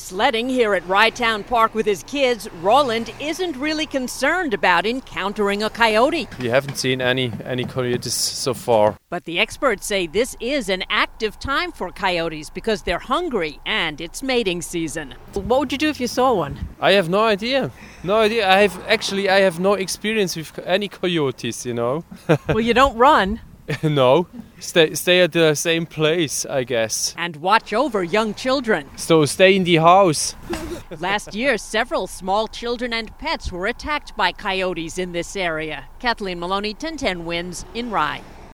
Sledding here at Rytown Park with his kids, Roland isn't really concerned about encountering a coyote. We haven't seen any coyotes so far. But the experts say this is an active time for coyotes because they're hungry and it's mating season. What would you do if you saw one? I have no idea. I have no experience with any coyotes, Well, you don't run. No. Stay at the same place, I guess. And watch over young children. So stay in the house. Last year, several small children and pets were attacked by coyotes in this area. Kathleen Maloney, 1010 Wins in Rye.